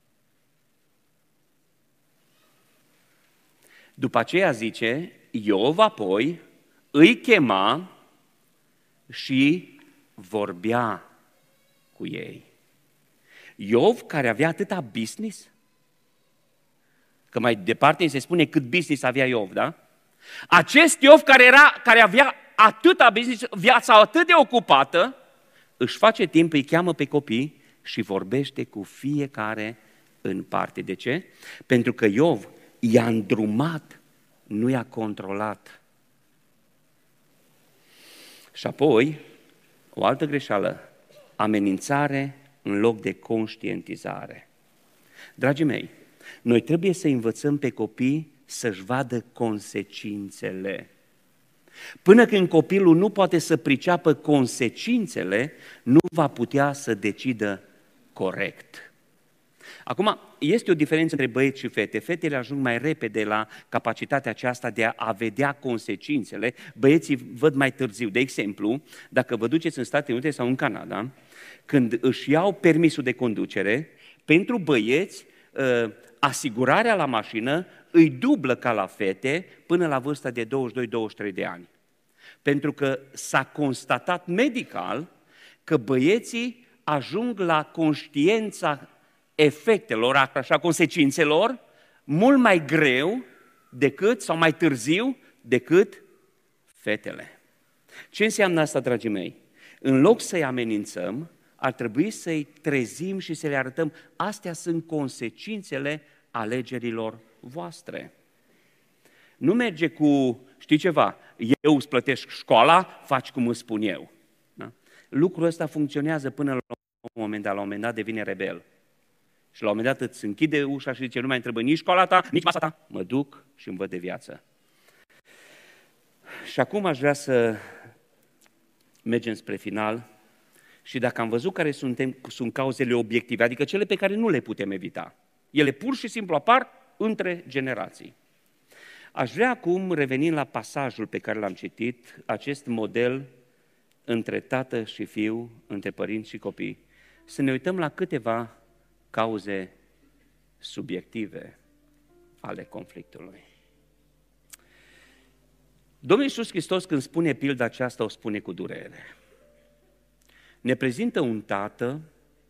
[SPEAKER 1] După aceea zice, Iov apoi îi chema și vorbea cu ei. Iov, care avea atâta business, că mai departe se spune cât business avea Iov, da? Acest Iov care, era, care avea atâta business, viața atât de ocupată, își face timp, îi cheamă pe copii și vorbește cu fiecare în parte. De ce? Pentru că Iov i-a îndrumat, nu i-a controlat. Și apoi, o altă greșeală amenințare în loc de conștientizare. Dragii mei, noi trebuie să învățăm pe copii să-și vadă consecințele. Până când copilul nu poate să priceapă consecințele, nu va putea să decidă corect. Acum, este o diferență între băieți și fete. Fetele ajung mai repede la capacitatea aceasta de a vedea consecințele, băieții văd mai târziu. De exemplu, dacă vă duceți în Statele Unite sau în Canada, când își iau permisul de conducere, pentru băieți, asigurarea la mașină îi dublă ca la fete până la vârsta de douăzeci și doi douăzeci și trei de ani. Pentru că s-a constatat medical că băieții ajung la conștiența efectelor, așa, consecințelor, mult mai greu decât, sau mai târziu, decât fetele. Ce înseamnă asta, dragii mei? În loc să-i amenințăm, ar trebui să-i trezim și să le arătăm, astea sunt consecințele alegerilor voastre. Nu merge cu, știi ceva, eu îți plătesc școala, faci cum îți spun eu. Da? Lucrul ăsta funcționează până la un moment dat, la un moment dat devine rebel. Și la un moment dat îți închide ușa și zice, nu mai îmi trebuie nici școala ta, nici masa ta. Mă duc și îmi văd de viață. Și acum aș vrea să mergem spre final și dacă am văzut care suntem, sunt cauzele obiective, adică cele pe care nu le putem evita, ele pur și simplu apar între generații. Aș vrea acum, revenind la pasajul pe care l-am citit, acest model între tată și fiu, între părinți și copii, să ne uităm la câteva cauze subiective ale conflictului. Domnul Iisus Hristos, când spune pilda aceasta, o spune cu durere. Ne prezintă un tată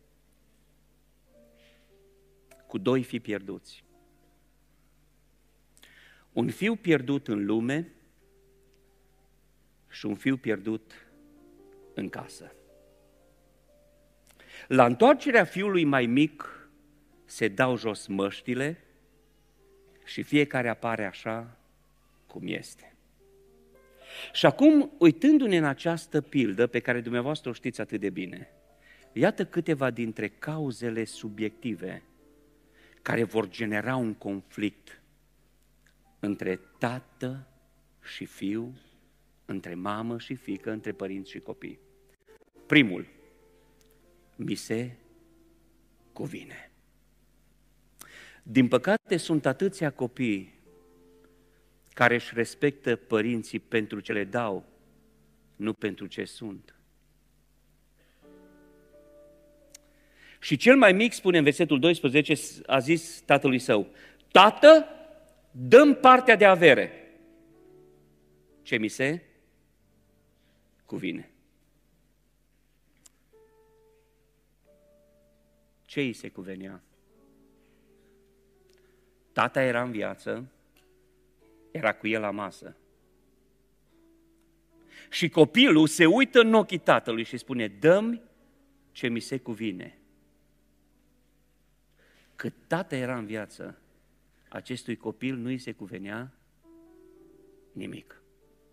[SPEAKER 1] cu doi fii pierduți. Un fiu pierdut în lume și un fiu pierdut în casă. La întoarcerea fiului mai mic se dau jos măștile și fiecare apare așa cum este. Și acum, uitându-ne în această pildă pe care dumneavoastră o știți atât de bine, iată câteva dintre cauzele subiective care vor genera un conflict între tată și fiu, între mamă și fiică, între părinți și copii. Primul, mi se cuvine. Din păcate, sunt atâția copii care își respectă părinții pentru ce le dau, nu pentru ce sunt. Și cel mai mic, spune în versetul doisprezece, a zis tatălui său, tată, dă-mi partea de avere, ce mi se cuvine. Ce îi se cuvenea? Tata era în viață, era cu el la masă. Și copilul se uită în ochii tatălui și spune, dă-mi ce mi se cuvine. Cât tata era în viață, acestui copil nu îi se cuvenea nimic.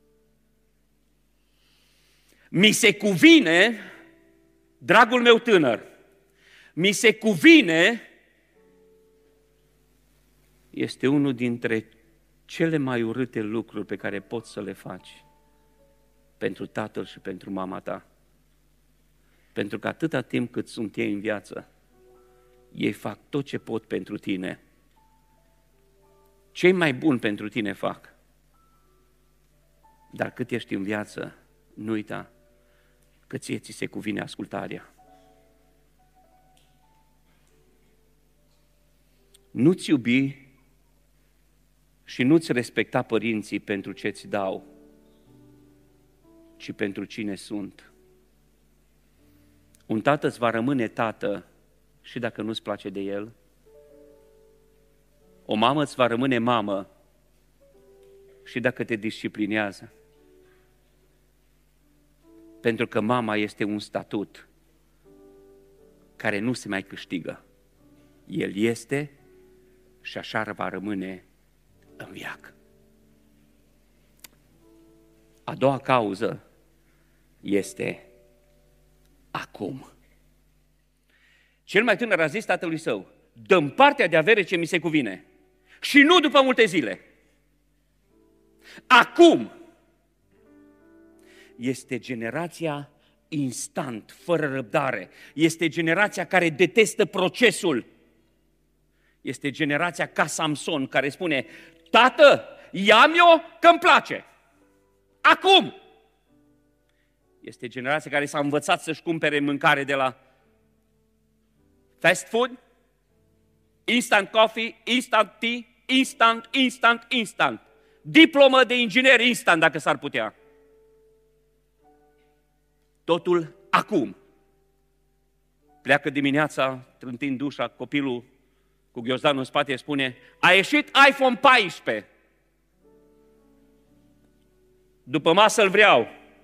[SPEAKER 1] Mi se cuvine, dragul meu tânăr, mi se cuvine este unul dintre cele mai urâte lucruri pe care poți să le faci pentru tatăl și pentru mama ta. Pentru că atâta timp cât sunt ei în viață, ei fac tot ce pot pentru tine. Ce mai bun pentru tine fac. Dar cât ești în viață, nu uita că ție ți se cuvine ascultarea. Nu-ți iubi și nu-ți respecta părinții pentru ce ți dau, ci pentru cine sunt. Un tată îți va rămâne tată și dacă nu-ți place de el. O mamă îți va rămâne mamă și dacă te disciplinează. Pentru că mama este un statut care nu se mai câștigă. El este și așa va rămâne în viață. A doua cauză este acum. Cel mai tânăr a zis tatălui său, dă-mi partea de avere ce mi se cuvine. Și nu după multe zile. Acum este generația instant, fără răbdare. Este generația care detestă procesul. Este generația ca Samson, care spune, tată, ia-mi eu că-mi place. Acum! Este generația care s-a învățat să-și cumpere mâncare de la fast food, instant coffee, instant tea, instant, instant, instant. Diplomă de inginer instant, dacă s-ar putea. Totul acum. Pleacă dimineața, trântind ușa, copilul cu ghiozdanul în spate spune, a ieșit iPhone paisprezece. După masă îl vreau.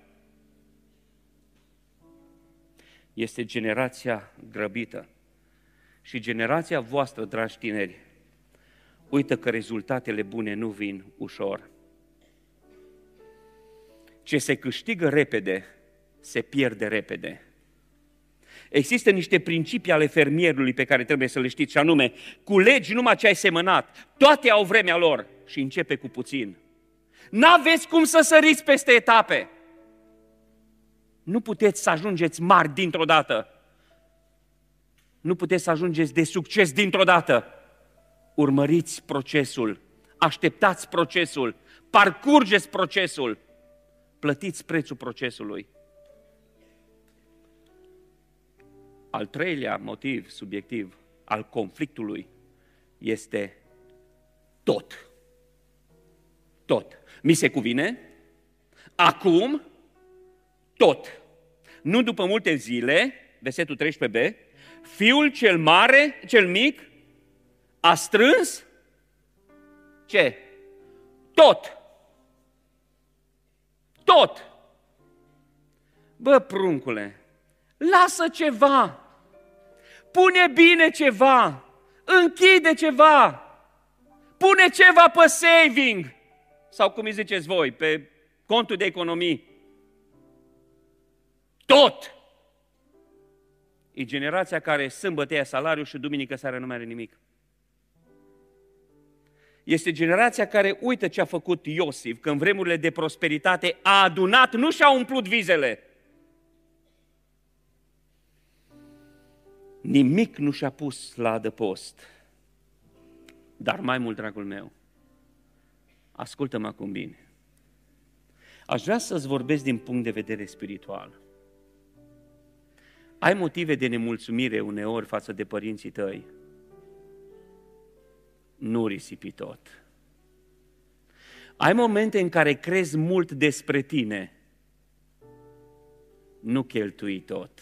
[SPEAKER 1] Este generația grăbită. Și generația voastră, dragi tineri, uită că rezultatele bune nu vin ușor. Ce se câștigă repede, se pierde repede. Există niște principii ale fermierului pe care trebuie să le știți, și anume, culegi numai ce ai semănat, toate au vremea lor și începe cu puțin. N-aveți cum să săriți peste etape. Nu puteți să ajungeți mari dintr-o dată. Nu puteți să ajungeți de succes dintr-o dată. Urmăriți procesul, așteptați procesul, parcurgeți procesul, plătiți prețul procesului. Al treilea motiv subiectiv al conflictului este tot. Tot. Mi se cuvine, acum, tot. Nu după multe zile, versetul treisprezece b, fiul cel mare, cel mic, a strâns ce? Tot. Tot. Bă, pruncule, lasă ceva, pune bine ceva, închide ceva, pune ceva pe saving, sau cum îi ziceți voi, pe contul de economii. Tot! E generația care sâmbătă ia salariul și duminică seara nu mai are nimic. Este generația care uită ce a făcut Iosif, că în vremurile de prosperitate a adunat, nu și-a umplut vizele. Nimic nu și-a pus la adăpost. Dar mai mult, dragul meu, ascultă-mă acum bine. Aș vrea să-ți vorbesc din punct de vedere spiritual. Ai motive de nemulțumire uneori față de părinții tăi? Nu risipi tot. Ai momente în care crezi mult despre tine? Nu cheltui tot.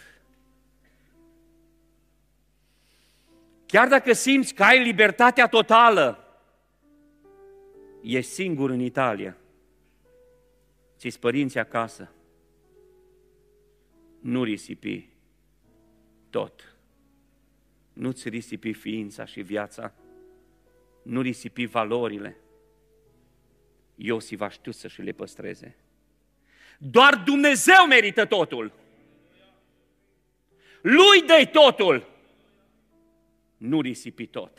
[SPEAKER 1] Chiar dacă simți că ai libertatea totală, ești singur în Italia, ți-s părinții acasă, nu risipi tot. Nu-ți risipi ființa și viața, nu risipi valorile. Iosif a știut să și le păstreze. Doar Dumnezeu merită totul. Lui dă-i totul. Nu risipi tot.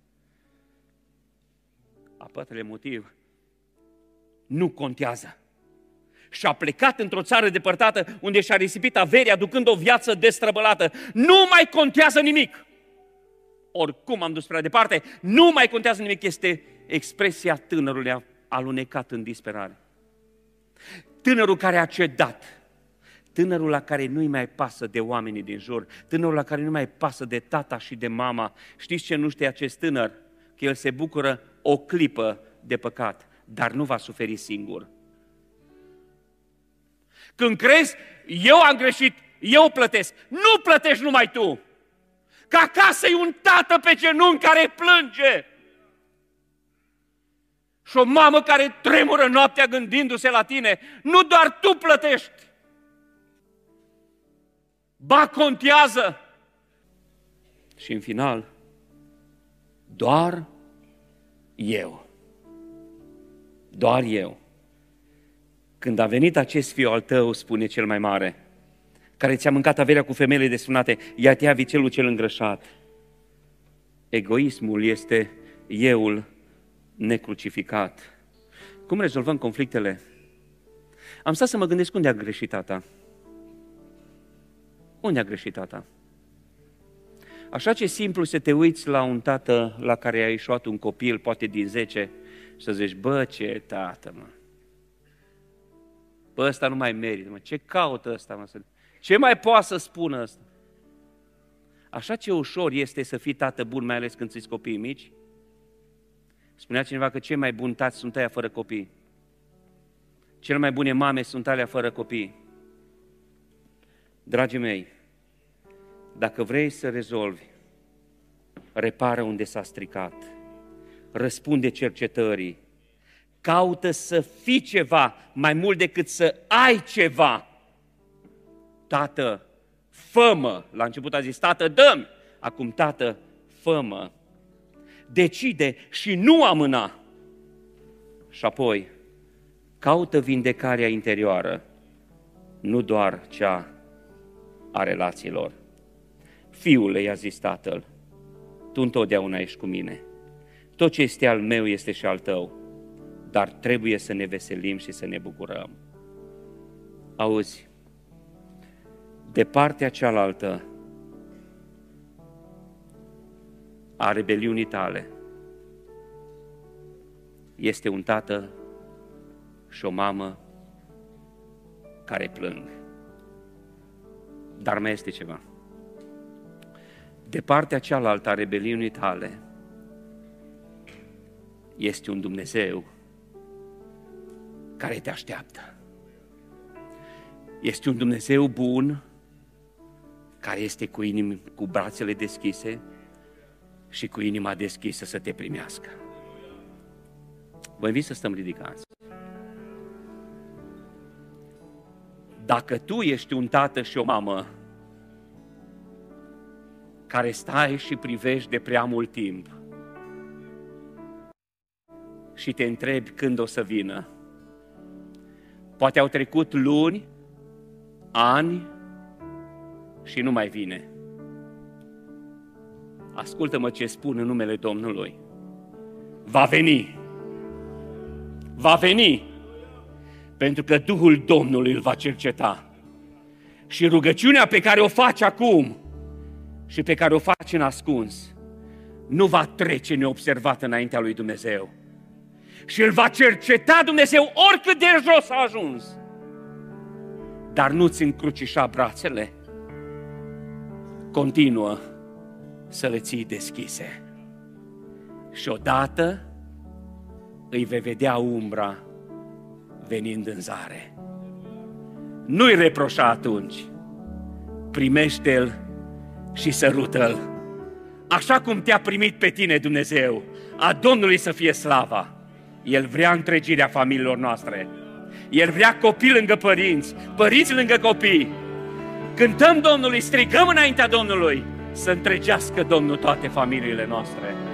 [SPEAKER 1] A pătrulea motiv, nu contează. Și-a plecat într-o țară depărtată unde și-a risipit averea, ducând o viață destrăbălată. Nu mai contează nimic. Oricum am dus prea departe, nu mai contează nimic. Este expresia tânărului alunecat în disperare. Tânărul care a cedat. Tânărul la care nu-i mai pasă de oamenii din jur. Tânărul la care nu mai pasă de tata și de mama. Știți ce nu știe acest tânăr? Că el se bucură o clipă de păcat, dar nu va suferi singur. Când crezi, eu am greșit, eu plătesc. Nu plătești numai tu. Că acasă e un tată pe genunchi care plânge. Și o mamă care tremură noaptea gândindu-se la tine. Nu doar tu plătești. Ba, contează. Și în final, doar eu. Doar eu. Când a venit acest fiu al tău, spune cel mai mare, care ți-a mâncat averea cu femeile desfrânate, i-a tăiat vițelul cel îngrășat. Egoismul este euul necrucificat. Cum rezolvăm conflictele? Am stat să mă gândesc unde a greșit tata. Unde a greșit tata? Așa ce simplu să te uiți la un tată la care a ieșuat un copil, poate din zece, și să zici, bă, ce tată, mă. Bă, ăsta nu mai merită, mă. Ce caută ăsta, mă? Ce mai poate să spună ăsta? Așa ce ușor este să fii tată bun, mai ales când ți-s copiii mici. Spunea cineva că cei mai buni tați sunt aia fără copii. Cele mai bune mame sunt alea fără copii. Dragii mei, dacă vrei să rezolvi, repară unde s-a stricat, răspunde cercetării, caută să fii ceva mai mult decât să ai ceva. Tată, fă-mă! La început a zis, tată, dă-mi! Acum, tată, fă-mă! Decide și nu amâna! Și apoi, caută vindecarea interioară, nu doar cea a relațiilor. Fiule, i-a zis tatăl, tu întotdeauna ești cu mine. Tot ce este al meu este și al tău, dar trebuie să ne veselim și să ne bucurăm. Auzi, de partea cealaltă a rebeliunii tale este un tată și o mamă care plâng. Dar mai este ceva. De partea cealaltă a rebeliunii tale este un Dumnezeu care te așteaptă. Este un Dumnezeu bun care este cu inimi, cu brațele deschise și cu inima deschisă să te primească. Vă invit să stăm ridicați. Dacă tu ești un tată și o mamă care stai și privești de prea mult timp și te întrebi când o să vină, poate au trecut luni, ani și nu mai vine. Ascultă-mă ce spun în numele Domnului. Va veni. Va veni. Pentru că Duhul Domnului îl va cerceta. Și rugăciunea pe care o faci acum și pe care o faci în ascuns nu va trece neobservată înaintea lui Dumnezeu. Și îl va cerceta Dumnezeu oricât de jos a ajuns. Dar nu-ți încrucișa brațele. Continuă să le ții deschise. Și odată îi vei vedea umbra venind în zare. Nu-i reproșa atunci. Primește-l și sărută-l. Așa cum te-a primit pe tine Dumnezeu, a Domnului să fie slava. El vrea întregirea familiilor noastre. El vrea copii lângă părinți, părinți lângă copii. Cântăm Domnului, strigăm înaintea Domnului să întregească Domnul toate familiile noastre.